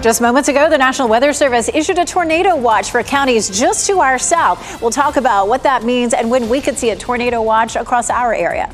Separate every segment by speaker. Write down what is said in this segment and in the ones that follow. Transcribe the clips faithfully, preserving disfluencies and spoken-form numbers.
Speaker 1: Just moments ago, the National Weather Service issued a tornado watch for counties just to our south. We'll talk about what that means and when we could see a tornado watch across our area.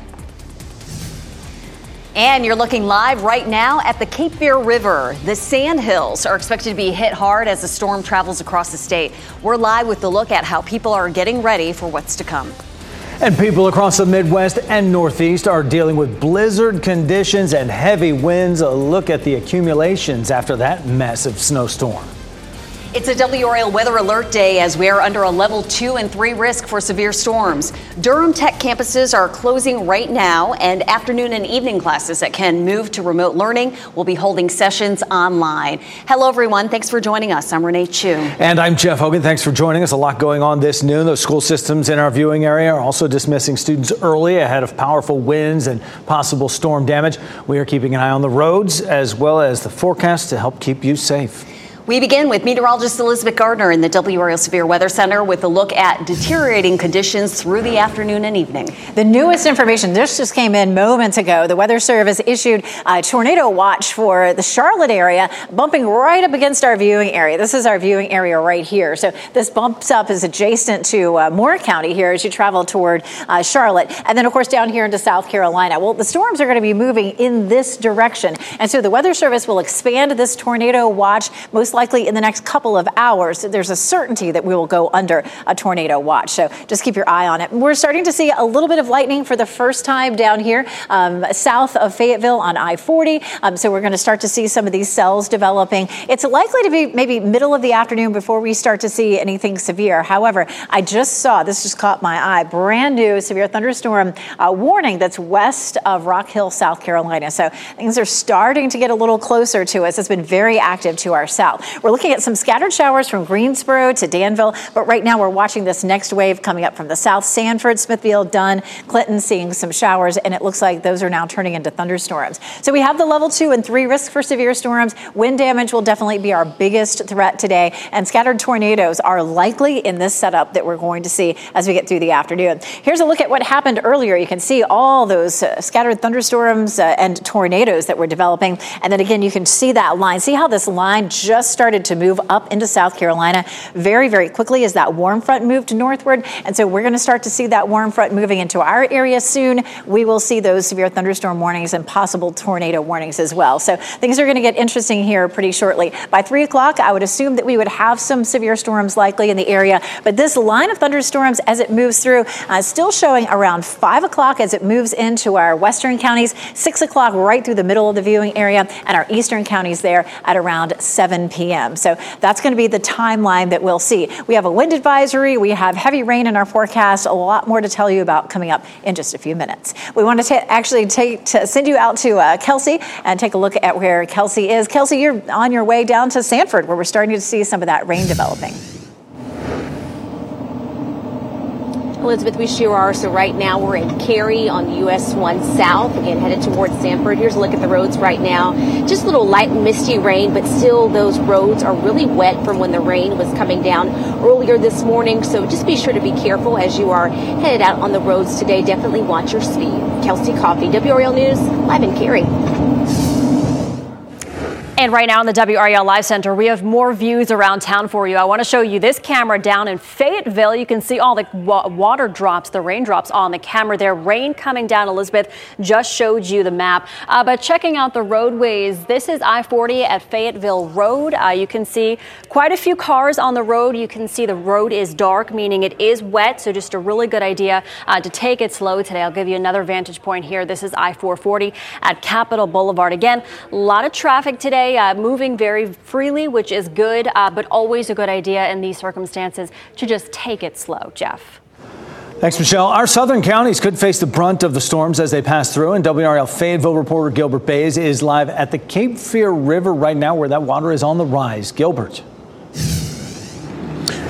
Speaker 2: And you're looking live right now at the Cape Fear River. The Sandhills are expected to be hit hard as the storm travels across the state. We're live with the look at how people are getting ready for what's to come.
Speaker 3: And people across the Midwest and Northeast are dealing with blizzard conditions and heavy winds. A look at the accumulations after that massive snowstorm.
Speaker 2: It's a W R L Weather Alert Day as we are under a level two and three risk for severe storms. Durham Tech campuses are closing right now, and afternoon and evening classes that can move to remote learning will be holding sessions online. Hello, everyone. Thanks for joining us. I'm Renee Chu.
Speaker 3: And I'm Jeff Hogan. Thanks for joining us. A lot going on this noon. Those school systems in our viewing area are also dismissing students early ahead of powerful winds and possible storm damage. We are keeping an eye on the roads as well as the forecast to help keep you safe.
Speaker 2: We begin with meteorologist Elizabeth Gardner in the W R L Severe Weather Center with a look at deteriorating conditions through the afternoon and evening.
Speaker 1: The newest information, this just came in moments ago. The Weather Service issued a tornado watch for the Charlotte area, bumping right up against our viewing area. This is our viewing area right here. So this bumps up is adjacent to uh, Moore County here as you travel toward uh, Charlotte. And then, of course, down here into South Carolina. Well, the storms are going to be moving in this direction. And so the Weather Service will expand this tornado watch most likely in the next couple of hours. There's a certainty that we will go under a tornado watch. So just keep your eye on it. We're starting to see a little bit of lightning for the first time down here um, south of Fayetteville on I forty. Um, so we're going to start to see some of these cells developing. It's likely to be maybe middle of the afternoon before we start to see anything severe. However, I just saw, this just caught my eye, brand new severe thunderstorm uh, warning that's west of Rock Hill, South Carolina. So things are starting to get a little closer to us. It's been very active to our south. We're looking at some scattered showers from Greensboro to Danville, but right now we're watching this next wave coming up from the south. Sanford, Smithfield, Dunn, Clinton seeing some showers, and it looks like those are now turning into thunderstorms. So we have the level two and three risk for severe storms. Wind damage will definitely be our biggest threat today, and scattered tornadoes are likely in this setup that we're going to see as we get through the afternoon. Here's a look at what happened earlier. You can see all those uh, scattered thunderstorms uh, and tornadoes that were developing, and then again you can see that line. See how this line just started to move up into South Carolina very, very quickly as that warm front moved northward. And so we're going to start to see that warm front moving into our area soon. We will see those severe thunderstorm warnings and possible tornado warnings as well. So things are going to get interesting here pretty shortly. By three o'clock, I would assume that we would have some severe storms likely in the area. But this line of thunderstorms as it moves through, uh, still showing around five o'clock as it moves into our western counties, six o'clock right through the middle of the viewing area, and our eastern counties there at around seven p.m. So that's going to be the timeline that we'll see. We have a wind advisory. We have heavy rain in our forecast. A lot more to tell you about coming up in just a few minutes. We want to ta- actually take to send you out to uh, Kelsey and take a look at where Kelsey is. Kelsey, you're on your way down to Sanford, where we're starting to see some of that rain developing.
Speaker 4: Elizabeth, we sure are. So right now we're in Cary on U S one South, again headed towards Sanford. Here's a look at the roads right now. Just a little light misty rain, but still those roads are really wet from when the rain was coming down earlier this morning. So just be sure to be careful as you are headed out on the roads today. Definitely watch your speed. Kelsey Coffey, W R L News, live in Cary.
Speaker 2: And right now in the W R L Live Center, we have more views around town for you. I want to show you this camera down in Fayetteville. You can see all the wa- water drops, the raindrops on the camera there. Rain coming down. Elizabeth just showed you the map. Uh, but checking out the roadways, this is I forty at Fayetteville Road. Uh, you can see quite a few cars on the road. You can see the road is dark, meaning it is wet. So just a really good idea uh, to take it slow today. I'll give you another vantage point here. This is I four forty at Capitol Boulevard. Again, a lot of traffic today. Uh, moving very freely, which is good, uh, but always a good idea in these circumstances to just take it slow. Jeff.
Speaker 3: Thanks, Michelle. Our southern counties could face the brunt of the storms as they pass through, and W R L Fayetteville reporter Gilbert Bays is live at the Cape Fear River right now, where that water is on the rise. Gilbert.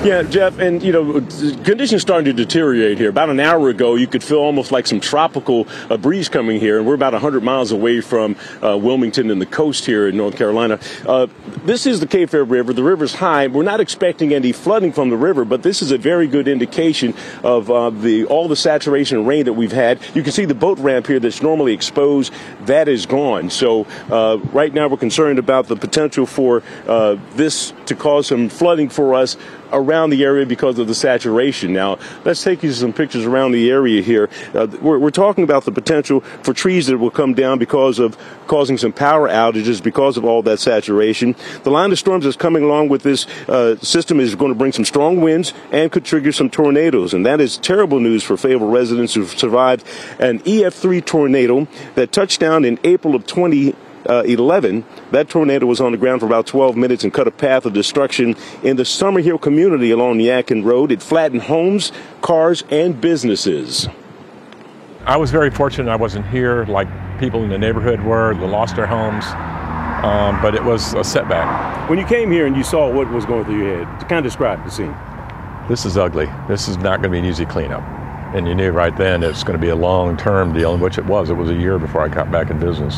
Speaker 5: Yeah, Jeff, and, you know, conditions starting to deteriorate here. About an hour ago, you could feel almost like some tropical uh, breeze coming here, and we're about one hundred miles away from uh, Wilmington and the coast here in North Carolina. Uh, this is the Cape Fear River. The river's high. We're not expecting any flooding from the river, but this is a very good indication of uh, the all the saturation and rain that we've had. You can see the boat ramp here that's normally exposed. That is gone. So uh, right now we're concerned about the potential for uh, this to cause some flooding for us around the area because of the saturation. Now, let's take you to some pictures around the area here. Uh, we're, we're talking about the potential for trees that will come down because of causing some power outages because of all that saturation. The line of storms that's coming along with this uh, system is going to bring some strong winds and could trigger some tornadoes. And that is terrible news for Fayetteville residents who've survived an E F three tornado that touched down in April of twenty eleven. That tornado was on the ground for about twelve minutes and cut a path of destruction in the Summerhill community along Yadkin Road. It flattened homes, cars, and businesses.
Speaker 6: I was very fortunate I wasn't here like people in the neighborhood were, that lost their homes, um, but it was a setback.
Speaker 5: When you came here and you saw what was going through your head, to kind of describe the scene.
Speaker 6: This is ugly. This is not going to be an easy cleanup. And you knew right then it's going to be a long-term deal, in which it was. It was a year before I got back in business.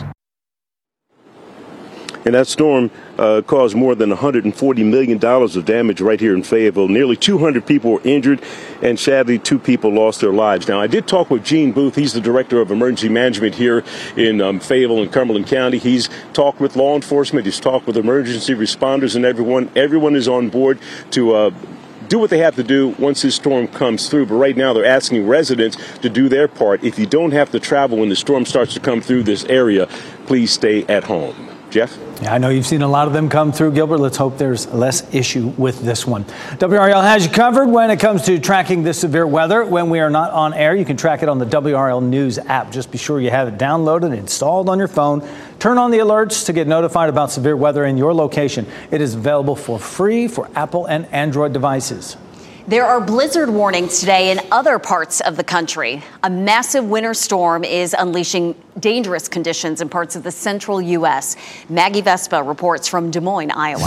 Speaker 5: And that storm uh, caused more than one hundred forty million dollars of damage right here in Fayetteville. Nearly two hundred people were injured, and sadly, two people lost their lives. Now, I did talk with Gene Booth. He's the Director of Emergency Management here in um, Fayetteville and Cumberland County. He's talked with law enforcement. He's talked with emergency responders and everyone. Everyone is on board to uh, do what they have to do once this storm comes through. But right now, they're asking residents to do their part. If you don't have to travel when the storm starts to come through this area, please stay at home. Jeff?
Speaker 3: Yeah, I know you've seen a lot of them come through, Gilbert. Let's hope there's less issue with this one. W R L has you covered when it comes to tracking this severe weather. When we are not on air, you can track it on the W R L News app. Just be sure you have it downloaded and installed on your phone. Turn on the alerts to get notified about severe weather in your location. It is available for free for Apple and Android devices.
Speaker 7: There are blizzard warnings today in other parts of the country. A massive winter storm is unleashing dangerous conditions in parts of the central U S. Maggie Vespa reports from Des Moines, Iowa.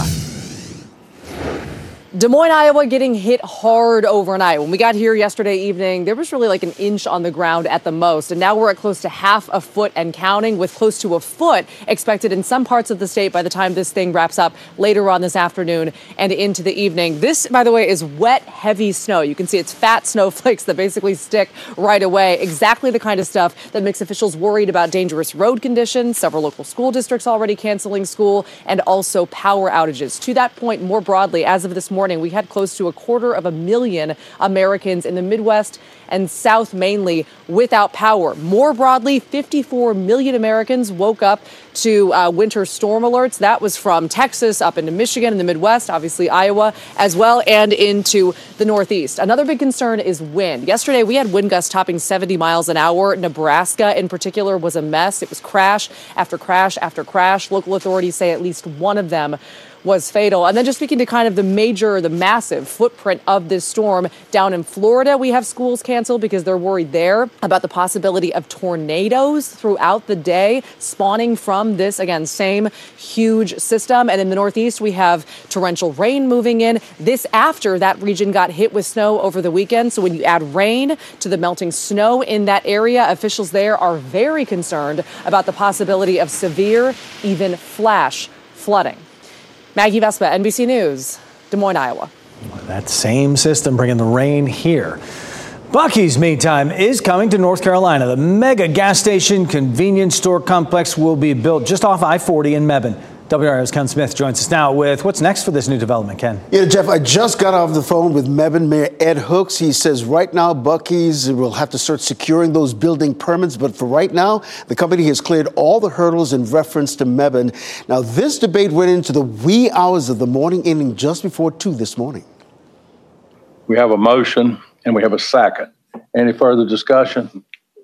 Speaker 8: Des Moines, Iowa getting hit hard overnight. When we got here yesterday evening, there was really like an inch on the ground at the most. And now we're at close to half a foot and counting, with close to a foot expected in some parts of the state by the time this thing wraps up later on this afternoon and into the evening. This, by the way, is wet, heavy snow. You can see it's fat snowflakes that basically stick right away. Exactly the kind of stuff that makes officials worried about dangerous road conditions. Several local school districts already canceling school, and also power outages. To that point, more broadly, as of this morning, Morning, we had close to a quarter of a million Americans in the Midwest and South mainly without power. More broadly, fifty-four million Americans woke up to uh, winter storm alerts. That was from Texas up into Michigan and the Midwest, obviously Iowa as well, and into the Northeast. Another big concern is wind. Yesterday, we had wind gusts topping seventy miles an hour. Nebraska, in particular, was a mess. It was crash after crash after crash. Local authorities say at least one of them was fatal. And then just speaking to kind of the major, the massive footprint of this storm down in Florida, we have schools canceled because they're worried there about the possibility of tornadoes throughout the day spawning from this, again, same huge system. And in the Northeast, we have torrential rain moving in. This after that region got hit with snow over the weekend. So when you add rain to the melting snow in that area, officials there are very concerned about the possibility of severe, even flash flooding. Maggie Vespa, N B C News, Des Moines, Iowa.
Speaker 3: That same system bringing the rain here. Buc-ee's, meantime, is coming to North Carolina. The mega gas station convenience store complex will be built just off I forty in Mebane. W R L's Ken Smith joins us now with what's next for this new development, Ken.
Speaker 9: Yeah, Jeff, I just got off the phone with Mebane Mayor Ed Hooks. He says right now Buc-ee's will have to start securing those building permits. But for right now, the company has cleared all the hurdles in reference to Mebane. Now, this debate went into the wee hours of the morning, ending just before two this morning.
Speaker 10: We have a motion and we have a second. Any further discussion?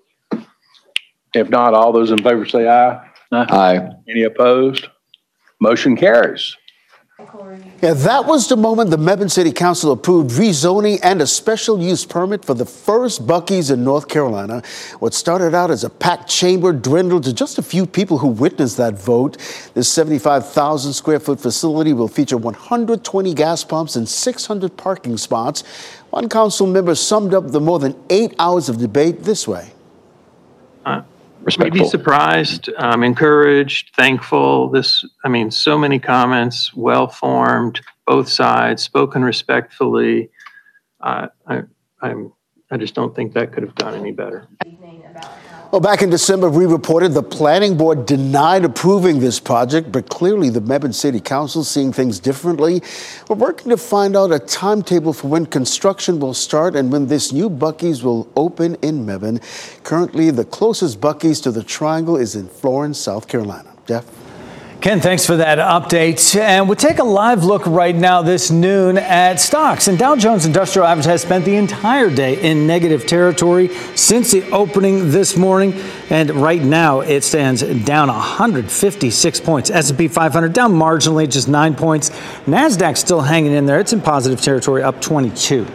Speaker 10: If not, all those in favor say aye.
Speaker 11: Aye.
Speaker 10: Any opposed? Motion carries.
Speaker 9: Yeah, that was the moment the Mebane City Council approved rezoning and a special use permit for the first Buc-ee's in North Carolina. What started out as a packed chamber dwindled to just a few people who witnessed that vote. This seventy-five thousand square foot facility will feature one hundred twenty gas pumps and six hundred parking spots. One council member summed up the more than eight hours of debate this way.
Speaker 11: Uh, maybe surprised, um, encouraged, thankful. This, I mean, so many comments, well-formed, both sides, spoken respectfully. Uh, I, I'm, I just don't think that could have gone any better.
Speaker 9: Well, back in December, we reported the planning board denied approving this project, but clearly the Mebane City Council is seeing things differently. We're working to find out a timetable for when construction will start and when this new Buc-ee's will open in Mebane. Currently, the closest Buc-ee's to the Triangle is in Florence, South Carolina. Jeff?
Speaker 3: Ken, thanks for that update. And we'll take a live look right now this noon at stocks. And Dow Jones Industrial Average has spent the entire day in negative territory since the opening this morning. And right now it stands down one hundred fifty-six points. S and P five hundred down marginally, just nine points. NASDAQ still hanging in there. It's in positive territory, up twenty-two.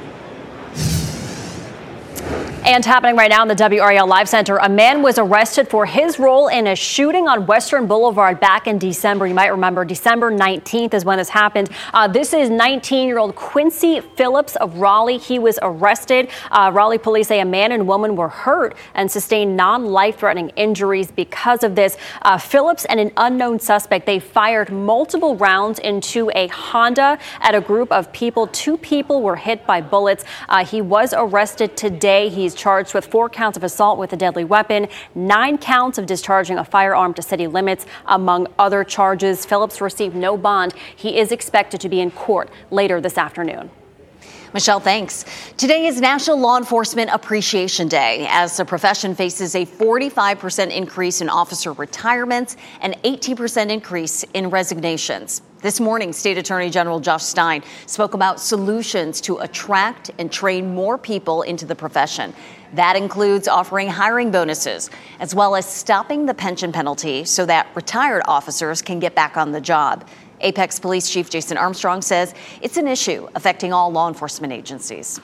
Speaker 2: And happening right now in the W R A L Live Center, a man was arrested for his role in a shooting on Western Boulevard back in December. You might remember December nineteenth is when this happened. Uh, this is nineteen-year-old Quincy Phillips of Raleigh. He was arrested. Uh, Raleigh police say a man and woman were hurt and sustained non-life-threatening injuries because of this. Uh, Phillips and an unknown suspect, they fired multiple rounds into a Honda at a group of people. Two people were hit by bullets. Uh, he was arrested today. He's charged with four counts of assault with a deadly weapon, nine counts of discharging a firearm to city limits, among other charges. Phillips received no bond. He is expected to be in court later this afternoon.
Speaker 7: Michelle, thanks. Today is National Law Enforcement Appreciation Day, as the profession faces a forty-five percent increase in officer retirements and eighteen percent increase in resignations. This morning, State Attorney General Josh Stein spoke about solutions to attract and train more people into the profession. That includes offering hiring bonuses, as well as stopping the pension penalty so that retired officers can get back on the job. Apex Police Chief Jason Armstrong says it's an issue affecting all law enforcement agencies.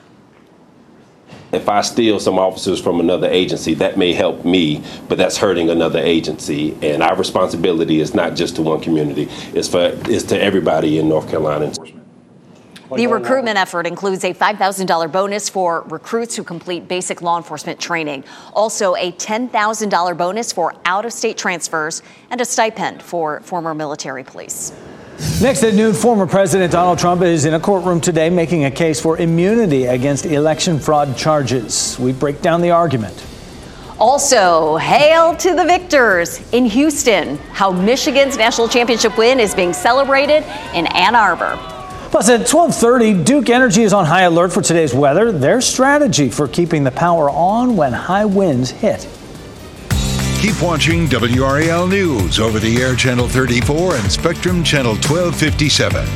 Speaker 12: If I steal some officers from another agency, that may help me, but that's hurting another agency. And our responsibility is not just to one community, it's for it's to everybody in North Carolina.
Speaker 7: The recruitment effort includes a five thousand dollars bonus for recruits who complete basic law enforcement training, also a ten thousand dollars bonus for out-of-state transfers, and a stipend for former military police.
Speaker 3: Next at noon, former President Donald Trump is in a courtroom today making a case for immunity against election fraud charges. We break down the argument.
Speaker 7: Also, hail to the victors in Houston, how Michigan's national championship win is being celebrated in Ann Arbor.
Speaker 3: Plus, at twelve thirty, Duke Energy is on high alert for today's weather. Their strategy for keeping the power on when high winds hit.
Speaker 13: Keep watching W R A L News over the air Channel thirty-four and Spectrum Channel twelve fifty-seven.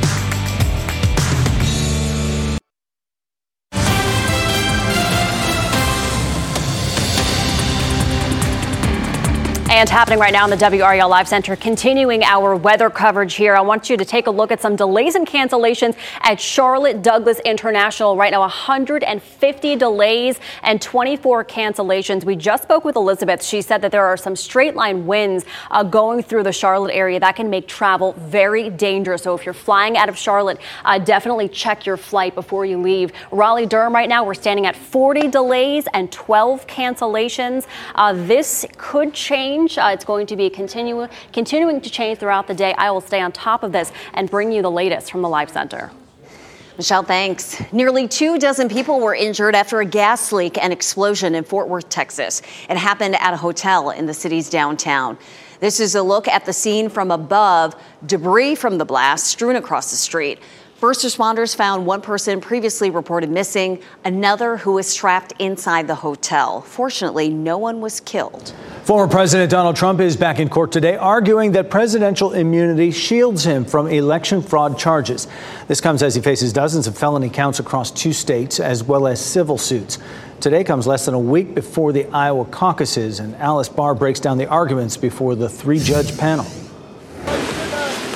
Speaker 2: And happening right now in the W R A L Live Center, continuing our weather coverage here. I want you to take a look at some delays and cancellations at Charlotte Douglas International. Right now, one hundred fifty delays and twenty-four cancellations. We just spoke with Elizabeth. She said that there are some straight line winds uh, going through the Charlotte area that can make travel very dangerous. So if you're flying out of Charlotte, uh, definitely check your flight before you leave. Raleigh-Durham right now, we're standing at forty delays and twelve cancellations. Uh, this could change. Uh, it's going to be continu- continuing to change throughout the day. I will stay on top of this and bring you the latest from the Live Center.
Speaker 7: Michelle, thanks. Nearly two dozen people were injured after a gas leak and explosion in Fort Worth, Texas. It happened at a hotel in the city's downtown. This is a look at the scene from above. Debris from the blast strewn across the street. First responders found one person previously reported missing, another who was trapped inside the hotel. Fortunately, no one was killed.
Speaker 3: Former President Donald Trump is back in court today, arguing that presidential immunity shields him from election fraud charges. This comes as he faces dozens of felony counts across two states, as well as civil suits. Today comes less than a week before the Iowa caucuses, and Alice Barr breaks down the arguments before the three-judge panel.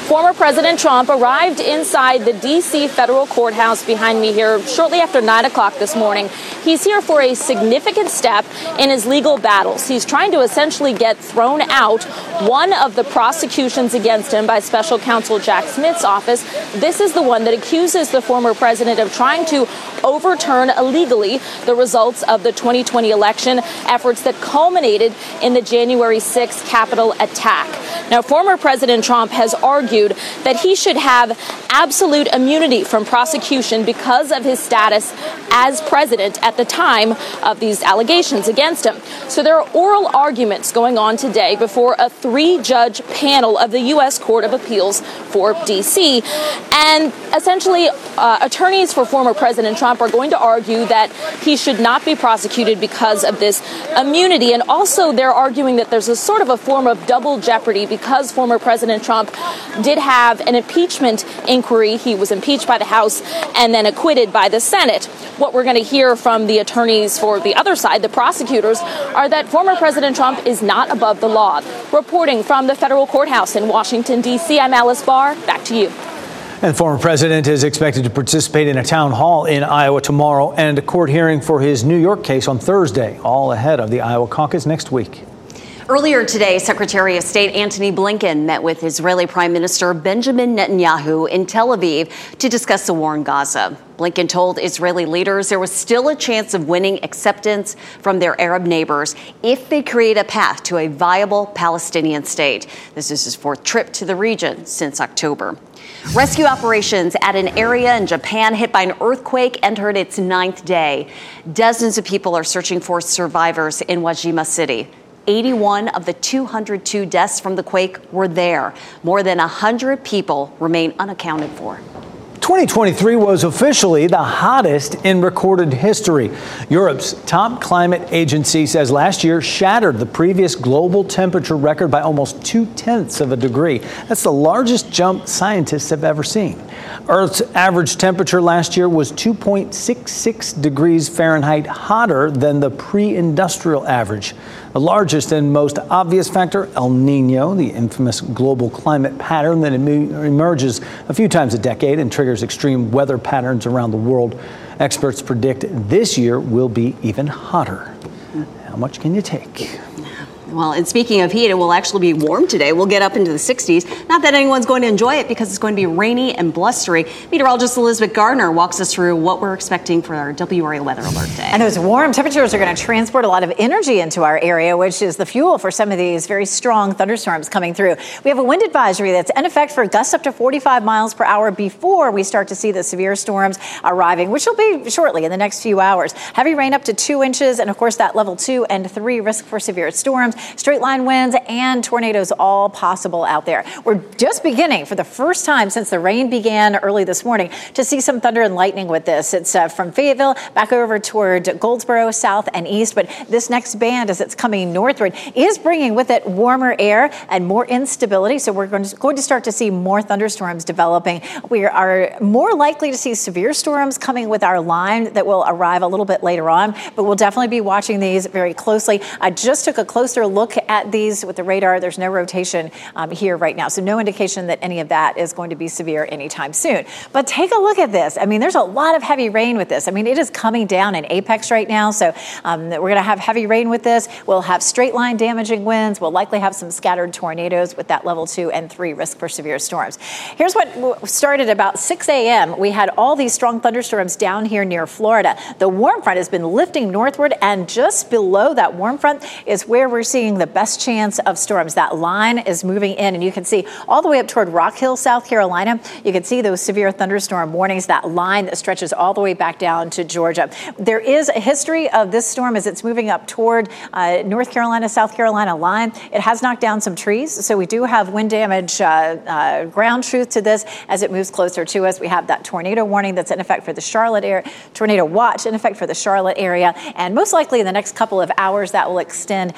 Speaker 14: Former President Trump arrived inside the D C federal courthouse behind me here shortly after nine o'clock this morning. He's here for a significant step in his legal battles. He's trying to essentially get thrown out one of the prosecutions against him by special counsel Jack Smith's office. This is the one that accuses the former president of trying to overturn illegally the results of the twenty twenty election, efforts that culminated in the January sixth Capitol attack. Now, former President Trump has argued that he should have absolute immunity from prosecution because of his status as president at the time of these allegations against him. So there are oral arguments going on today before a three-judge panel of the U S Court of Appeals for D C. And essentially, uh, attorneys for former President Trump are going to argue that he should not be prosecuted because of this immunity. And also, they're arguing that there's a sort of a form of double jeopardy because former President Trump did have an impeachment inquiry. He was impeached by the House and then acquitted by the Senate. What we're going to hear from the attorneys for the other side, the prosecutors, are that former President Trump is not above the law. Reporting from the federal courthouse in Washington, D C, I'm Alice Barr. Back to you.
Speaker 3: And the former president is expected to participate in a town hall in Iowa tomorrow and a court hearing for his New York case on Thursday, all ahead of the Iowa caucus next week.
Speaker 7: Earlier today, Secretary of State Antony Blinken met with Israeli Prime Minister Benjamin Netanyahu in Tel Aviv to discuss the war in Gaza. Blinken told Israeli leaders there was still a chance of winning acceptance from their Arab neighbors if they create a path to a viable Palestinian state. This is his fourth trip to the region since October. Rescue operations at an area in Japan hit by an earthquake entered its ninth day. Dozens of people are searching for survivors in Wajima City. eighty-one of the two hundred two deaths from the quake were there. More than one hundred people remain unaccounted for.
Speaker 3: twenty twenty-three was officially the hottest in recorded history. Europe's top climate agency says last year shattered the previous global temperature record by almost two-tenths of a degree. That's the largest jump scientists have ever seen. Earth's average temperature last year was two point six six degrees Fahrenheit hotter than the pre-industrial average. The largest and most obvious factor, El Nino, the infamous global climate pattern that emerges a few times a decade and triggers extreme weather patterns around the world. Experts predict this year will be even hotter. How much can you take?
Speaker 7: Well, and speaking of heat, it will actually be warm today. We'll get up into the sixties. Not that anyone's going to enjoy it because it's going to be rainy and blustery. Meteorologist Elizabeth Gardner walks us through what we're expecting for our W R A Weather Alert Day.
Speaker 1: And those warm temperatures are going to transport a lot of energy into our area, which is the fuel for some of these very strong thunderstorms coming through. We have a wind advisory that's in effect for gusts up to forty-five miles per hour before we start to see the severe storms arriving, which will be shortly in the next few hours. Heavy rain up to two inches, and of course that level two and three risk for severe storms. Straight line winds and tornadoes all possible out there. We're just beginning for the first time since the rain began early this morning to see some thunder and lightning with this. It's uh, from Fayetteville back over toward Goldsboro, south and east. But this next band, as it's coming northward, is bringing with it warmer air and more instability. So we're going to, going to start to see more thunderstorms developing. We are more likely to see severe storms coming with our line that will arrive a little bit later on. But we'll definitely be watching these very closely. I just took a closer look at these with the radar. There's no rotation um, here right now. So no indication that any of that is going to be severe anytime soon. But take a look at this. I mean, there's a lot of heavy rain with this. I mean, it is coming down in Apex right now. So um, we're going to have heavy rain with this. We'll have straight line damaging winds. We'll likely have some scattered tornadoes with that level two and three risk for severe storms. Here's what started about six a.m. We had all these strong thunderstorms down here near Florida. The warm front has been lifting northward, and just below that warm front is where we're seeing the best chance of storms. That line is moving in, and you can see all the way up toward Rock Hill, South Carolina. You can see those severe thunderstorm warnings, that line that stretches all the way back down to Georgia. There is a history of this storm as it's moving up toward uh, North Carolina, South Carolina line. It has knocked down some trees, so we do have wind damage, uh, uh, ground truth to this as it moves closer to us. We have that tornado warning that's in effect for the Charlotte area, tornado watch in effect for the Charlotte area, and most likely in the next couple of hours that will extend at least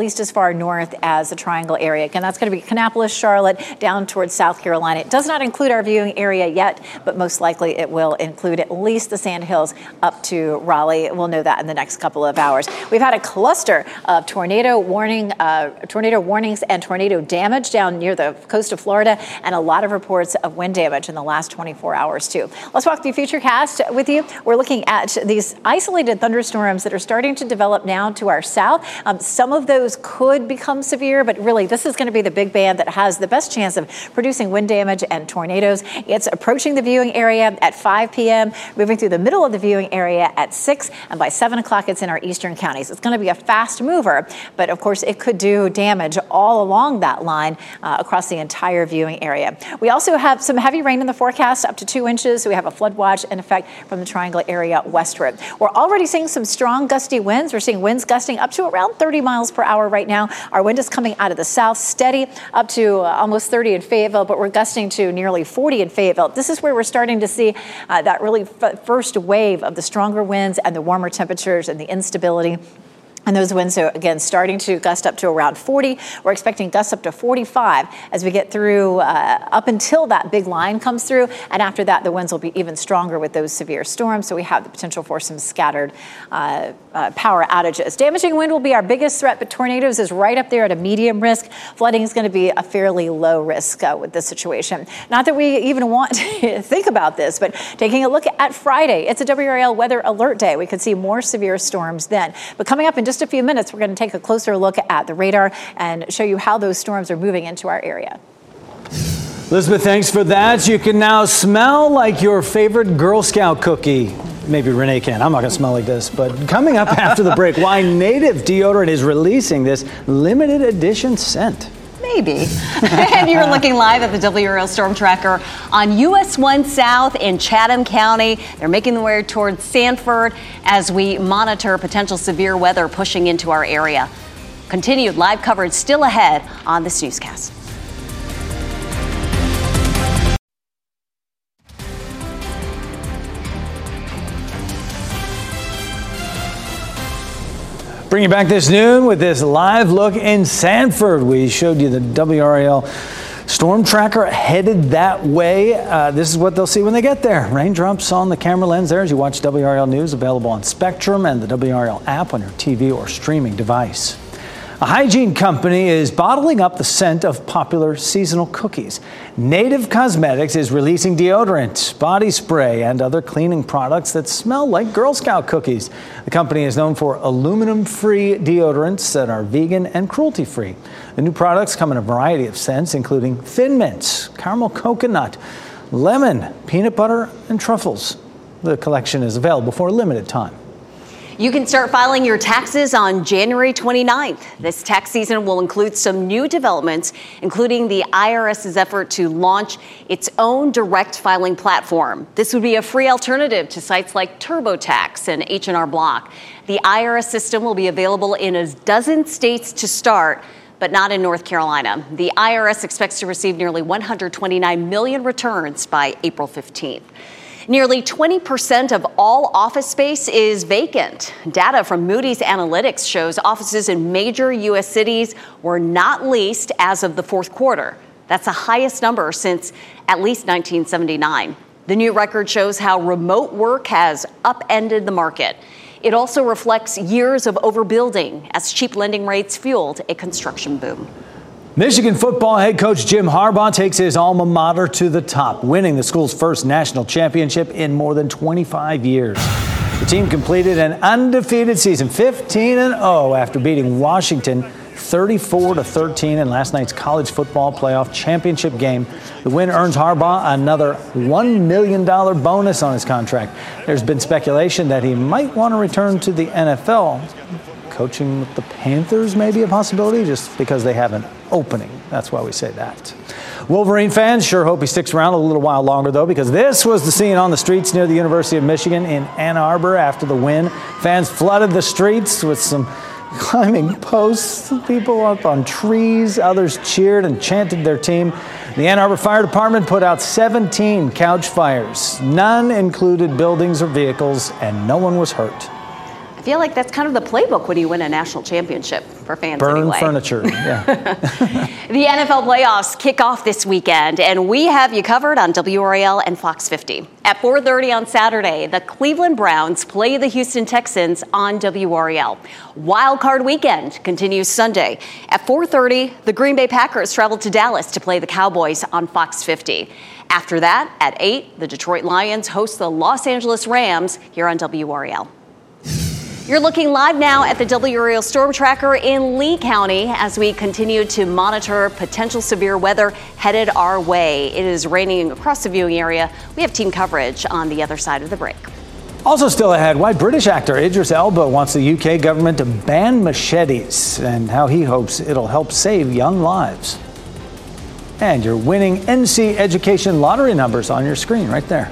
Speaker 1: least as far north as the Triangle area. Again, that's going to be Kannapolis, Charlotte, down towards South Carolina. It does not include our viewing area yet, but most likely it will include at least the Sand Hills up to Raleigh. We'll know that in the next couple of hours. We've had a cluster of tornado warning, uh, tornado warnings and tornado damage down near the coast of Florida, and a lot of reports of wind damage in the last twenty-four hours too. Let's walk through Futurecast with you. We're looking at these isolated thunderstorms that are starting to develop now to our south. Um, some of those could become severe, but really this is going to be the big band that has the best chance of producing wind damage and tornadoes. It's approaching the viewing area at five p.m., moving through the middle of the viewing area at six, and by seven o'clock it's in our eastern counties. It's going to be a fast mover, but of course it could do damage all along that line uh, across the entire viewing area. We also have some heavy rain in the forecast, up to two inches, so we have a flood watch in effect from the Triangle area westward. We're already seeing some strong gusty winds. We're seeing winds gusting up to around thirty miles per hour right now. Our wind is coming out of the south, steady up to uh, almost thirty in Fayetteville, but we're gusting to nearly forty in Fayetteville. This is where we're starting to see uh, that really f- first wave of the stronger winds and the warmer temperatures and the instability. And those winds are, again, starting to gust up to around forty. We're expecting gusts up to forty-five as we get through uh, up until that big line comes through. And after that, the winds will be even stronger with those severe storms. So we have the potential for some scattered uh, uh, power outages. Damaging wind will be our biggest threat, but tornadoes is right up there at a medium risk. Flooding is going to be a fairly low risk uh, with this situation. Not that we even want to think about this, but taking a look at Friday, it's a W R L weather alert day. We could see more severe storms then. But coming up in just a few minutes, we're going to take a closer look at the radar and show you how those storms are moving into our area.
Speaker 3: Elizabeth, thanks for that. You can now smell like your favorite Girl Scout cookie. Maybe Renee can. I'm not going to smell like this. But coming up after the break, why Native Deodorant is releasing this limited edition scent.
Speaker 7: Maybe. And you're looking live at the W R L Storm Tracker on U S one South in Chatham County. They're making their way towards Sanford as we monitor potential severe weather pushing into our area. Continued live coverage still ahead on this newscast.
Speaker 3: Bringing back this noon with this live look in Sanford. We showed you the W R L Storm Tracker headed that way. Uh, this is what they'll see when they get there. Raindrops on the camera lens there as you watch W R L News, available on Spectrum and the W R L app on your T V or streaming device. A hygiene company is bottling up the scent of popular seasonal cookies. Native Cosmetics is releasing deodorant, body spray, and other cleaning products that smell like Girl Scout cookies. The company is known for aluminum-free deodorants that are vegan and cruelty-free. The new products come in a variety of scents, including thin mints, caramel coconut, lemon, peanut butter, and truffles. The collection is available for a limited time.
Speaker 7: You can start filing your taxes on January twenty-ninth. This tax season will include some new developments, including the IRS's effort to launch its own direct filing platform. This would be a free alternative to sites like TurboTax and H and R Block. The I R S system will be available in a dozen states to start, but not in North Carolina. The I R S expects to receive nearly one hundred twenty-nine million returns by April fifteenth. Nearly twenty percent of all office space is vacant. Data from Moody's Analytics shows offices in major U S cities were not leased as of the fourth quarter. That's the highest number since at least nineteen seventy-nine. The new record shows how remote work has upended the market. It also reflects years of overbuilding as cheap lending rates fueled a construction boom.
Speaker 3: Michigan football head coach Jim Harbaugh takes his alma mater to the top, winning the school's first national championship in more than twenty-five years. The team completed an undefeated season, fifteen and oh, after beating Washington thirty-four to thirteen in last night's college football playoff championship game. The win earns Harbaugh another one million dollars bonus on his contract. There's been speculation that he might want to return to the N F L. Coaching with the Panthers may be a possibility just because they have an opening. That's why we say that. Wolverine fans sure hope he sticks around a little while longer, though, because this was the scene on the streets near the University of Michigan in Ann Arbor after the win. Fans flooded the streets with some climbing posts, people up on trees. Others cheered and chanted their team. The Ann Arbor Fire Department put out seventeen couch fires. None included buildings or vehicles, and no one was hurt.
Speaker 7: I feel like that's kind of the playbook when you win a national championship. For fans
Speaker 3: Burn
Speaker 7: anyway.
Speaker 3: furniture. Yeah.
Speaker 7: The N F L playoffs kick off this weekend, and we have you covered on W R A L and Fox fifty. At four thirty on Saturday, the Cleveland Browns play the Houston Texans on W R A L. Wild Card Weekend continues Sunday. At four thirty, the Green Bay Packers travel to Dallas to play the Cowboys on Fox fifty. After that, at eight, the Detroit Lions host the Los Angeles Rams here on W R A L. You're looking live now at the W R A L Storm Tracker in Lee County as we continue to monitor potential severe weather headed our way. It is raining across the viewing area. We have team coverage on the other side of the break.
Speaker 3: Also still ahead, why British actor Idris Elba wants the U K government to ban machetes and how he hopes it'll help save young lives. And your winning N C Education lottery numbers on your screen right there.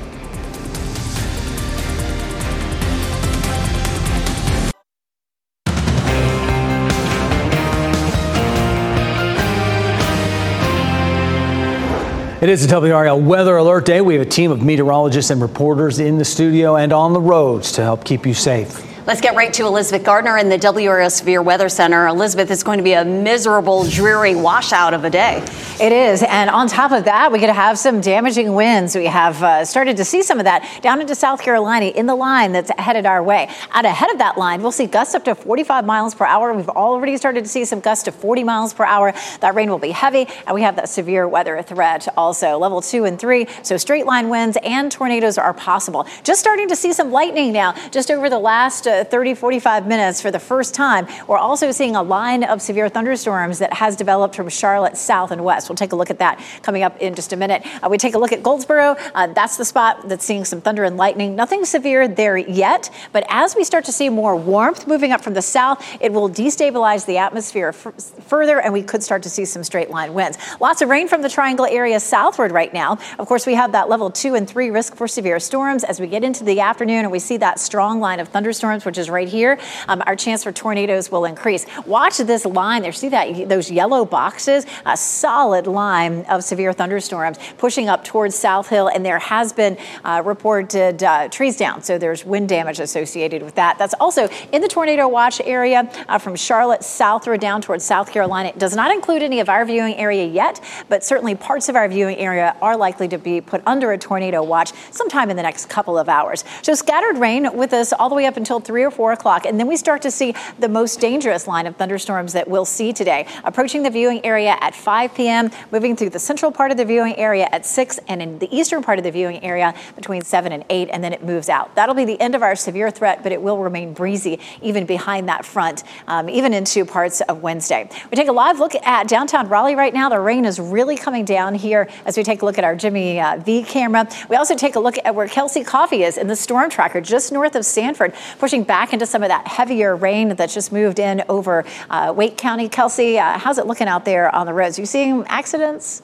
Speaker 3: It is a W R A L Weather Alert Day. We have a team of meteorologists and reporters in the studio and on the roads to help keep you safe.
Speaker 7: Let's get right to Elizabeth Gardner in the W R A L Severe Weather Center. Elizabeth, it's going to be a miserable, dreary washout of a day.
Speaker 1: It is. And on top of that, we're going to have some damaging winds. We have uh, started to see some of that down into South Carolina in the line that's headed our way. Out ahead of that line, we'll see gusts up to forty-five miles per hour. We've already started to see some gusts to forty miles per hour. That rain will be heavy. And we have that severe weather threat also. Level two and three. So straight line winds and tornadoes are possible. Just starting to see some lightning now, just over the last uh, thirty, forty-five minutes for the first time. We're also seeing a line of severe thunderstorms that has developed from Charlotte south and west. We'll take a look at that coming up in just a minute. Uh, we take a look at Goldsboro. Uh, that's the spot that's seeing some thunder and lightning. Nothing severe there yet, but as we start to see more warmth moving up from the south, it will destabilize the atmosphere f- further, and we could start to see some straight line winds. Lots of rain from the Triangle area southward right now. Of course, we have that level two and three risk for severe storms as we get into the afternoon, and we see that strong line of thunderstorms, which is right here. Um, our chance for tornadoes will increase. Watch this line there. See that those yellow boxes? A solid line of severe thunderstorms pushing up towards South Hill, and there has been uh, reported uh, trees down. So there's wind damage associated with that. That's also in the tornado watch area uh, from Charlotte southward down towards South Carolina. It does not include any of our viewing area yet, but certainly parts of our viewing area are likely to be put under a tornado watch sometime in the next couple of hours. So scattered rain with us all the way up until three or four o'clock. And then we start to see the most dangerous line of thunderstorms that we'll see today, approaching the viewing area at five p.m., moving through the central part of the viewing area at six, and in the eastern part of the viewing area between seven and eight, and then it moves out. That'll be the end of our severe threat, but it will remain breezy even behind that front, um, even into parts of Wednesday. We take a live look at downtown Raleigh right now. The rain is really coming down here as we take a look at our Jimmy uh, V camera. We also take a look at where Kelsey Coffee is in the storm tracker just north of Sanford, pushing back into some of that heavier rain that's just moved in over uh, Wake County. Kelsey, uh, how's it looking out there on the roads? Are you seeing accidents?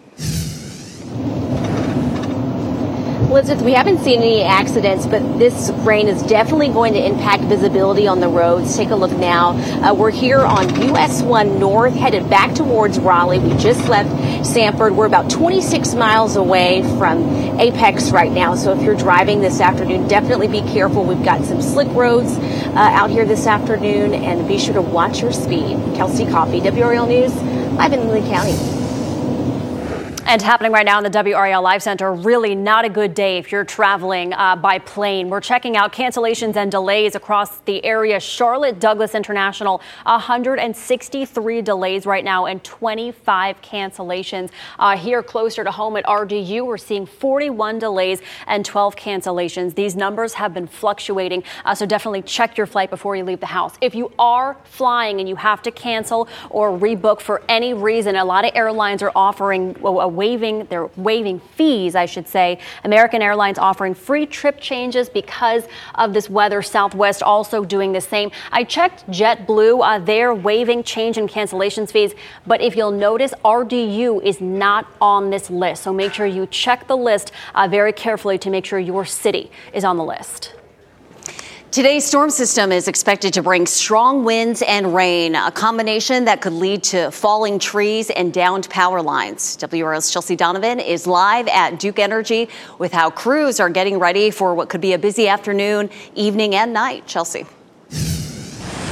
Speaker 4: Elizabeth, we haven't seen any accidents, but this rain is definitely going to impact visibility on the roads. Take a look now. Uh, we're here on U S one North, headed back towards Raleigh. We just left Sanford. We're about twenty-six miles away from Apex right now. So if you're driving this afternoon, definitely be careful. We've got some slick roads uh, out here this afternoon, and be sure to watch your speed. Kelsey Coffee, W R A L News, live in Lee County.
Speaker 2: And happening right now in the W R A L Live Center, really not a good day if you're traveling uh, by plane. We're checking out cancellations and delays across the area. Charlotte Douglas International, one hundred sixty-three delays right now and twenty-five cancellations. Uh, here closer to home at R D U, we're seeing forty-one delays and twelve cancellations. These numbers have been fluctuating, uh, so definitely check your flight before you leave the house. If you are flying and you have to cancel or rebook for any reason, a lot of airlines are offering a waiving, they're waiving fees, I should say. American Airlines offering free trip changes because of this weather. Southwest also doing the same. I checked JetBlue, uh, they're waiving change and cancellations fees, but if you'll notice, R D U is not on this list. So make sure you check the list uh, very carefully to make sure your city is on the list.
Speaker 7: Today's storm system is expected to bring strong winds and rain, a combination that could lead to falling trees and downed power lines. W R L's Chelsea Donovan is live at Duke Energy with how crews are getting ready for what could be a busy afternoon, evening, and night. Chelsea.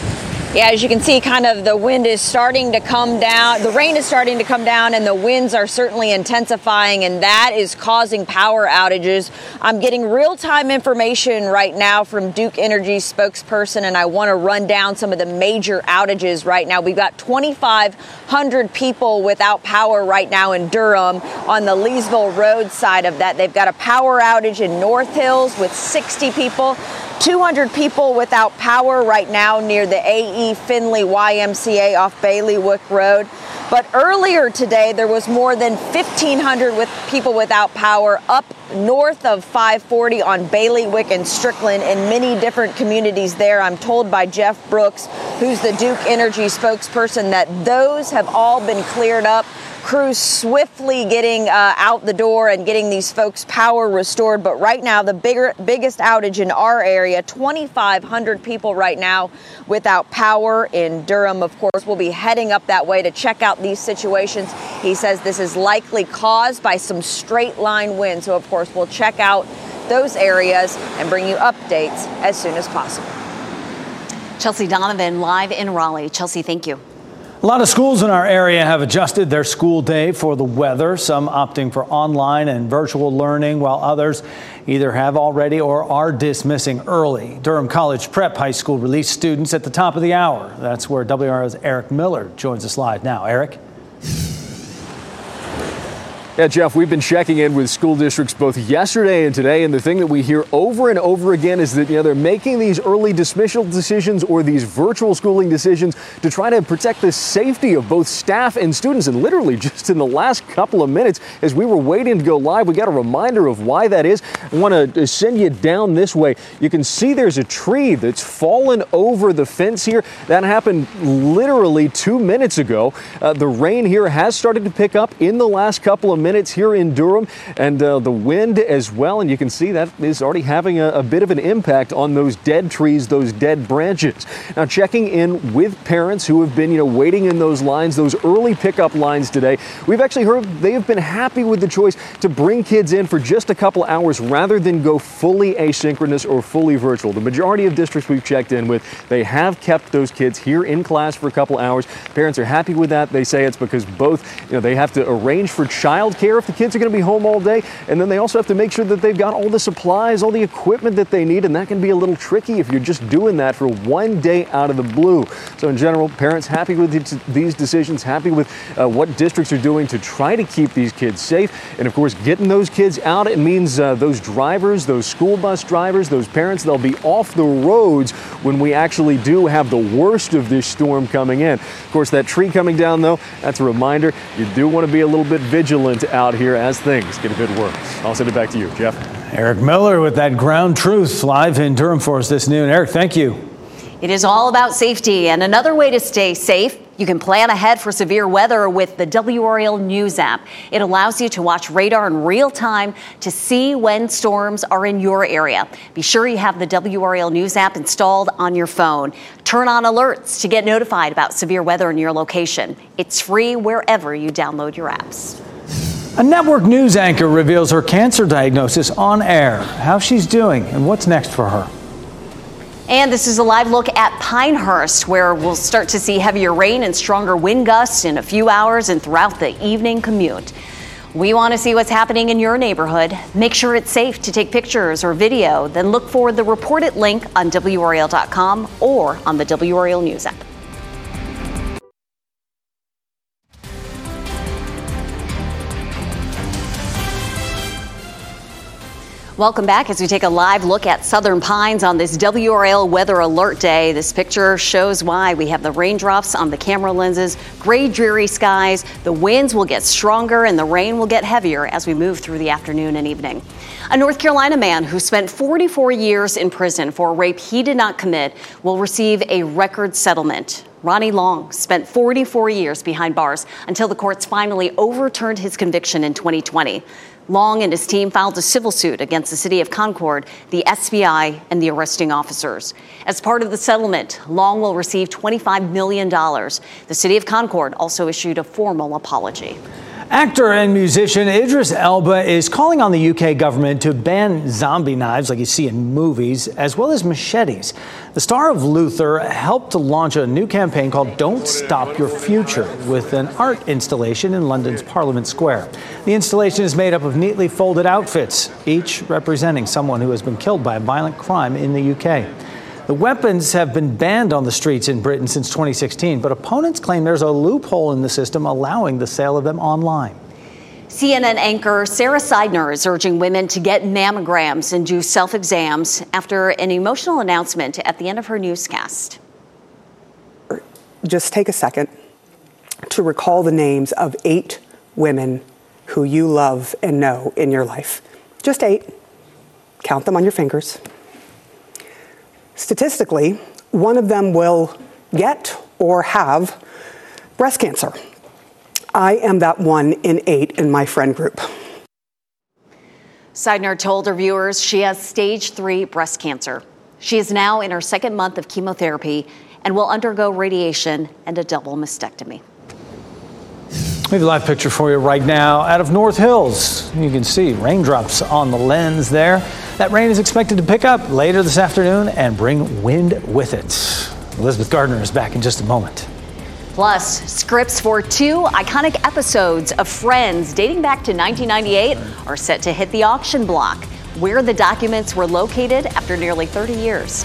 Speaker 15: Yeah, as you can see, kind of the wind is starting to come down. The rain is starting to come down, and the winds are certainly intensifying, and that is causing power outages. I'm getting real-time information right now from Duke Energy spokesperson, and I want to run down some of the major outages right now. We've got twenty-five hundred people without power right now in Durham on the Leesville Road side of that. They've got a power outage in North Hills with sixty people. two hundred people without power right now near the A E Finley Y M C A off Baileywick Road. But earlier today, there was more than fifteen hundred with people without power up north of five forty on Baileywick and Strickland in many different communities there. I'm told by Jeff Brooks, who's the Duke Energy spokesperson, that those have all been cleared up. Crews swiftly getting uh, out the door and getting these folks power restored. But right now, the bigger, biggest outage in our area, twenty-five hundred people right now without power in Durham. Of course, we'll be heading up that way to check out these situations. He says this is likely caused by some straight line wind. So, of course, we'll check out those areas and bring you updates as soon as possible.
Speaker 7: Chelsea Donovan live in Raleigh. Chelsea, thank you.
Speaker 3: A lot of schools in our area have adjusted their school day for the weather, some opting for online and virtual learning, while others either have already or are dismissing early. Durham College Prep High School released students at the top of the hour. That's where W R L's Eric Miller joins us live now. Eric?
Speaker 16: Yeah, Jeff, we've been checking in with school districts both yesterday and today, and the thing that we hear over and over again is that, you know, they're making these early dismissal decisions or these virtual schooling decisions to try to protect the safety of both staff and students. And literally just in the last couple of minutes, as we were waiting to go live, we got a reminder of why that is. I want to send you down this way. You can see there's a tree that's fallen over the fence here. That happened literally two minutes ago. Uh, the rain here has started to pick up in the last couple of minutes. minutes here in Durham, and uh, the wind as well, and you can see that is already having a, a bit of an impact on those dead trees, those dead branches. Now, checking in with parents who have been, you know, waiting in those lines, those early pickup lines today, we've actually heard they have been happy with the choice to bring kids in for just a couple hours rather than go fully asynchronous or fully virtual. The majority of districts we've checked in with, they have kept those kids here in class for a couple hours. Parents are happy with that. They say it's because both, you know, they have to arrange for child care if the kids are going to be home all day, and then they also have to make sure that they've got all the supplies, all the equipment that they need, and that can be a little tricky if you're just doing that for one day out of the blue. So in general, parents happy with these decisions, happy with uh, what districts are doing to try to keep these kids safe. And of course, getting those kids out, it means uh, those drivers, those school bus drivers, those parents, they'll be off the roads when we actually do have the worst of this storm coming in. Of course, that tree coming down, though, that's a reminder. You do want to be a little bit vigilant out here as things get a bit worse. I'll send it back to you, Jeff.
Speaker 3: Eric Miller with that ground truth live in Durham for us this noon. Eric, thank you.
Speaker 7: It is all about safety, and another way to stay safe, you can plan ahead for severe weather with the W R L News app. It allows you to watch radar in real time to see when storms are in your area. Be sure you have the W R L News app installed on your phone. Turn on alerts to get notified about severe weather in your location. It's free wherever you download your apps.
Speaker 3: A network news anchor reveals her cancer diagnosis on air, how she's doing, and what's next for her.
Speaker 7: And this is a live look at Pinehurst, where we'll start to see heavier rain and stronger wind gusts in a few hours and throughout the evening commute. We want to see what's happening in your neighborhood. Make sure it's safe to take pictures or video. Then look for the reported link on W R L dot com or on the W R L News app. Welcome back as we take a live look at Southern Pines on this W R L Weather Alert Day. This picture shows why. We have the raindrops on the camera lenses, gray, dreary skies. The winds will get stronger and the rain will get heavier as we move through the afternoon and evening. A North Carolina man who spent forty-four years in prison for a rape he did not commit will receive a record settlement. Ronnie Long spent forty-four years behind bars until the courts finally overturned his conviction in twenty twenty. Long and his team filed a civil suit against the city of Concord, the S B I, and the arresting officers. As part of the settlement, Long will receive twenty-five million dollars. The city of Concord also issued a formal apology.
Speaker 3: Actor and musician Idris Elba is calling on the U K government to ban zombie knives like you see in movies, as well as machetes. The star of Luther helped to launch a new campaign called Don't Stop Your Future with an art installation in London's Parliament Square. The installation is made up of neatly folded outfits, each representing someone who has been killed by a violent crime in the U K. The weapons have been banned on the streets in Britain since twenty sixteen, but opponents claim there's a loophole in the system allowing the sale of them online.
Speaker 7: C N N anchor Sarah Seidner is urging women to get mammograms and do self-exams after an emotional announcement at the end of her newscast.
Speaker 17: Just take a second to recall the names of eight women who you love and know in your life. Just eight. Count them on your fingers. Statistically, one of them will get or have breast cancer. I am that one in eight in my friend group.
Speaker 7: Seidner told her viewers she has stage three breast cancer. She is now in her second month of chemotherapy and will undergo radiation and a double mastectomy.
Speaker 3: We have a live picture for you right now out of North Hills. You can see raindrops on the lens there. That rain is expected to pick up later this afternoon and bring wind with it. Elizabeth Gardner is back in just a moment.
Speaker 7: Plus, scripts for two iconic episodes of Friends dating back to nineteen ninety-eight are set to hit the auction block, where the documents were located after nearly thirty years.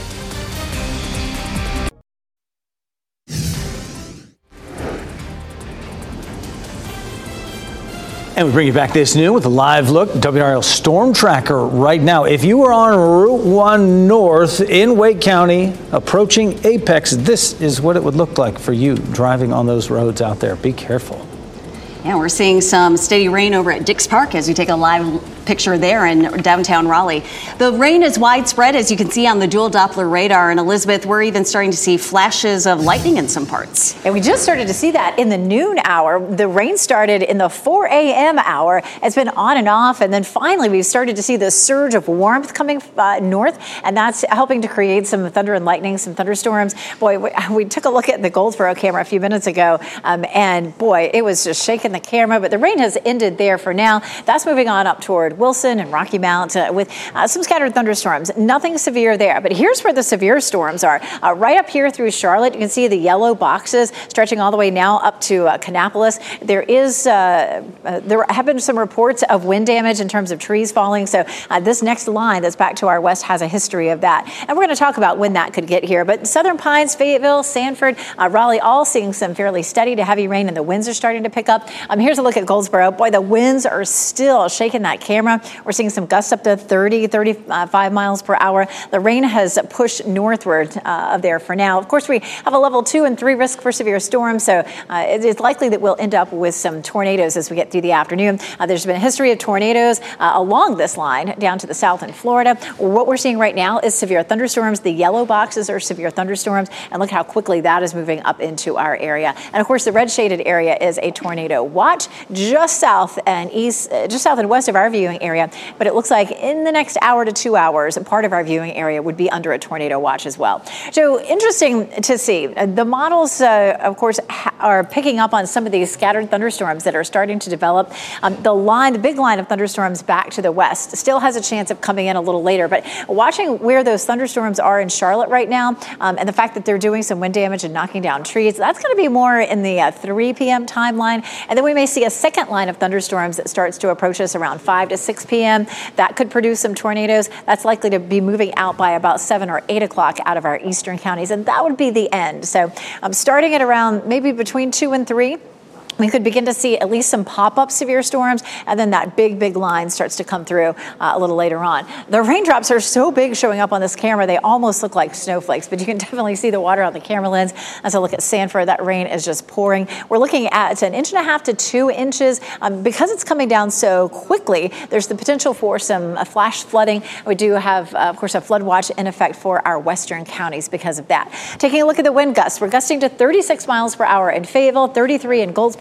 Speaker 3: And we bring you back this noon with a live look, W R L Storm Tracker right now. If you were on Route one North in Wake County, approaching Apex, this is what it would look like for you driving on those roads out there. Be careful.
Speaker 7: And we're seeing some steady rain over at Dix Park as we take a live picture there in downtown Raleigh. The rain is widespread, as you can see on the dual Doppler radar. And Elizabeth, we're even starting to see flashes of lightning in some parts.
Speaker 1: And we just started to see that in the noon hour. The rain started in the four a.m. hour. It's been on and off. And then finally, we've started to see the surge of warmth coming uh, north. And that's helping to create some thunder and lightning, some thunderstorms. Boy, we, we took a look at the Goldsboro camera a few minutes ago. Um, and boy, it was just shaking the camera. But the rain has ended there for now. That's moving on up toward Wilson and Rocky Mount uh, with uh, some scattered thunderstorms. Nothing severe there. But here's where the severe storms are. Uh, right up here through Charlotte, you can see the yellow boxes stretching all the way now up to uh, Kannapolis. There is uh, uh, there have been some reports of wind damage in terms of trees falling. So uh, this next line that's back to our west has a history of that. And we're going to talk about when that could get here. But Southern Pines, Fayetteville, Sanford, uh, Raleigh, all seeing some fairly steady to heavy rain, and the winds are starting to pick up. Um, here's a look at Goldsboro. Boy, the winds are still shaking that camera. We're seeing some gusts up to thirty, thirty-five miles per hour. The rain has pushed northward uh, there for now. Of course, we have a level two and three risk for severe storms, so uh, it is likely that we'll end up with some tornadoes as we get through the afternoon. Uh, there's been a history of tornadoes uh, along this line down to the south in Florida. What we're seeing right now is severe thunderstorms. The yellow boxes are severe thunderstorms, and look how quickly that is moving up into our area. And of course, the red shaded area is a tornado watch just south and east, uh, just south and west of our viewing area. But it looks like in the next hour to two hours, part of our viewing area would be under a tornado watch as well. So interesting to see. The models, uh, of course, ha- are picking up on some of these scattered thunderstorms that are starting to develop. Um, the line, the big line of thunderstorms back to the west still has a chance of coming in a little later. But watching where those thunderstorms are in Charlotte right now, um, and the fact that they're doing some wind damage and knocking down trees, that's going to be more in the uh, three p.m. timeline. And then we may see a second line of thunderstorms that starts to approach us around five to six p.m. That could produce some tornadoes. That's likely to be moving out by about seven or eight o'clock out of our eastern counties, and that would be the end. So I'm um, starting at around maybe between two and three. We could begin to see at least some pop-up severe storms, and then that big, big line starts to come through uh, a little later on. The raindrops are so big showing up on this camera, they almost look like snowflakes, but you can definitely see the water on the camera lens. As I look at Sanford, that rain is just pouring. We're looking at an inch and a half to two inches. Um, because it's coming down so quickly, there's the potential for some uh, flash flooding. We do have, uh, of course, a flood watch in effect for our western counties because of that. Taking a look at the wind gusts, we're gusting to thirty-six miles per hour in Fayetteville, thirty-three in Goldsboro,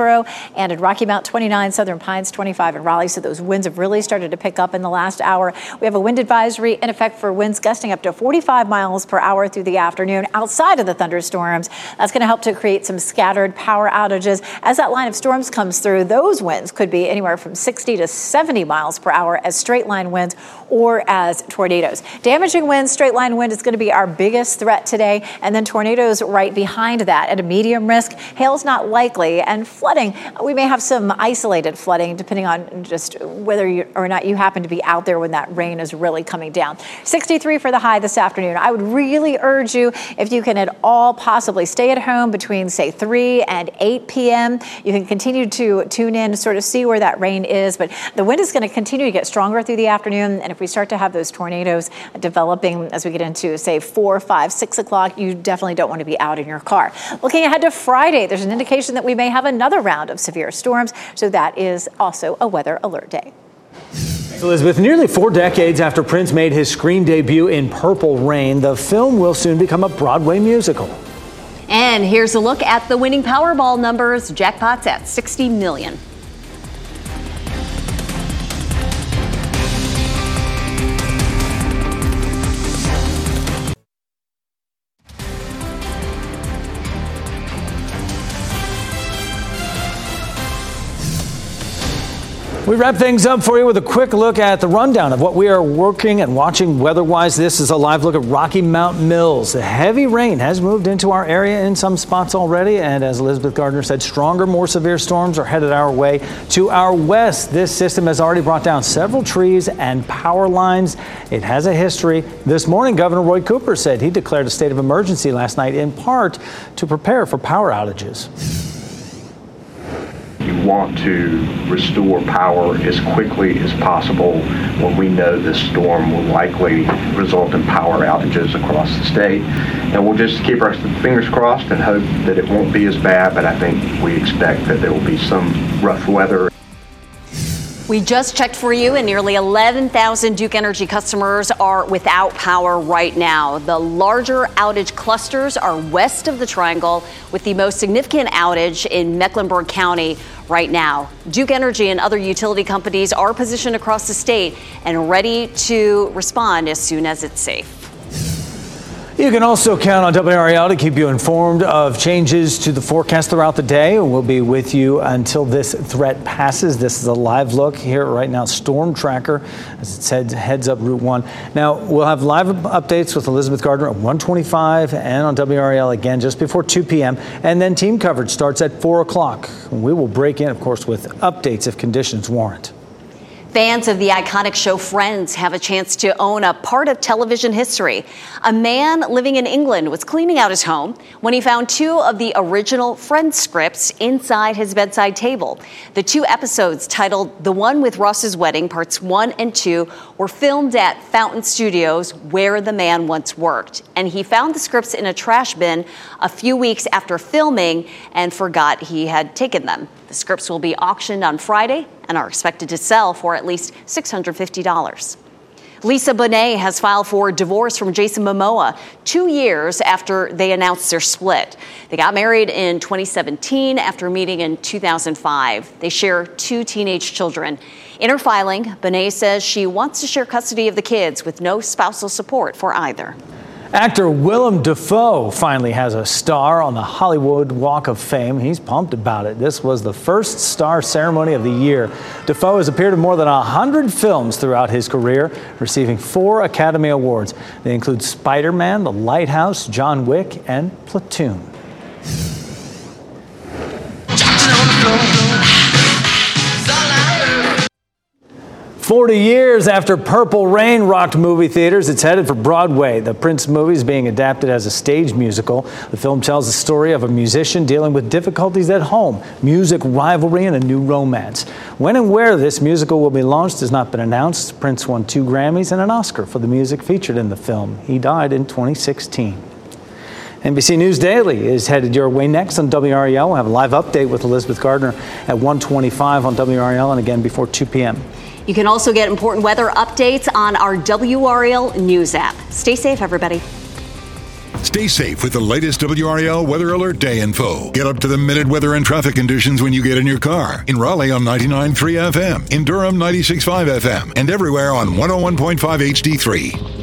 Speaker 1: Goldsboro, and in Rocky Mount twenty-nine, Southern Pines twenty-five in Raleigh. So those winds have really started to pick up in the last hour. We have a wind advisory in effect for winds gusting up to forty-five miles per hour through the afternoon outside of the thunderstorms. That's going to help to create some scattered power outages. As that line of storms comes through, those winds could be anywhere from sixty to seventy miles per hour as straight line winds or as tornadoes. Damaging winds, straight line wind is going to be our biggest threat today, and then tornadoes right behind that at a medium risk. Hail's not likely, and flooding, we may have some isolated flooding depending on just whether you or not you happen to be out there when that rain is really coming down. sixty-three for the high this afternoon. I would really urge you, if you can at all possibly stay at home between, say, three and eight p.m. You can continue to tune in to sort of see where that rain is, but the wind is going to continue to get stronger through the afternoon, and if we start to have those tornadoes developing as we get into, say, four, five, six o'clock, you definitely don't want to be out in your car. Looking ahead to Friday, there's an indication that we may have another round of severe storms, so that is also a weather alert day.
Speaker 3: Elizabeth, nearly four decades after Prince made his screen debut in Purple Rain, the film will soon become a Broadway musical.
Speaker 7: And here's a look at the winning Powerball numbers. Jackpot's at sixty million.
Speaker 3: We wrap things up for you with a quick look at the rundown of what we are working and watching weather-wise. This is a live look at Rocky Mount Mills. The heavy rain has moved into our area in some spots already, and as Elizabeth Gardner said, stronger, more severe storms are headed our way. To our west, this system has already brought down several trees and power lines. It has a history. This morning, Governor Roy Cooper said he declared a state of emergency last night, in part to prepare for power outages.
Speaker 18: You want to restore power as quickly as possible when we know this storm will likely result in power outages across the state. And we'll just keep our fingers crossed and hope that it won't be as bad, but I think we expect that there will be some rough weather.
Speaker 7: We just checked for you, and nearly eleven thousand Duke Energy customers are without power right now. The larger outage clusters are west of the Triangle, with the most significant outage in Mecklenburg County right now. Duke Energy and other utility companies are positioned across the state and ready to respond as soon as it's safe.
Speaker 3: You can also count on W R A L to keep you informed of changes to the forecast throughout the day. We'll be with you until this threat passes. This is a live look here right now. Storm Tracker as it said, heads up Route one. Now, we'll have live updates with Elizabeth Gardner at one twenty-five and on W R A L again just before two p.m. And then team coverage starts at four o'clock. We will break in, of course, with updates if conditions warrant.
Speaker 7: Fans of the iconic show Friends have a chance to own a part of television history. A man living in England was cleaning out his home when he found two of the original Friends scripts inside his bedside table. The two episodes, titled The One with Ross's Wedding, parts one and two, were filmed at Fountain Studios, where the man once worked. And he found the scripts in a trash bin a few weeks after filming and forgot he had taken them. The scripts will be auctioned on Friday and are expected to sell for at least six hundred fifty dollars. Lisa Bonet has filed for divorce from Jason Momoa two years after they announced their split. They got married in twenty seventeen after meeting in two thousand five. They share two teenage children. In her filing, Bonet says she wants to share custody of the kids with no spousal support for either.
Speaker 3: Actor Willem Dafoe finally has a star on the Hollywood Walk of Fame. He's pumped about it. This was the first star ceremony of the year. Dafoe has appeared in more than one hundred films throughout his career, receiving four Academy Awards. They include Spider-Man, The Lighthouse, John Wick, and Platoon. forty years after Purple Rain rocked movie theaters, it's headed for Broadway. The Prince movie is being adapted as a stage musical. The film tells the story of a musician dealing with difficulties at home, music rivalry, and a new romance. When and where this musical will be launched has not been announced. Prince won two Grammys and an Oscar for the music featured in the film. He died in twenty sixteen. N B C News Daily is headed your way next on W R A L. We'll have a live update with Elizabeth Gardner at one twenty-five on W R A L and again before two p.m.
Speaker 7: You can also get important weather updates on our W R A L News app. Stay safe, everybody.
Speaker 13: Stay safe with the latest W R A L Weather Alert Day info. Get up to the minute weather and traffic conditions when you get in your car. In Raleigh on ninety-nine point three F M, in Durham ninety-six point five F M, and everywhere on one oh one point five H D three.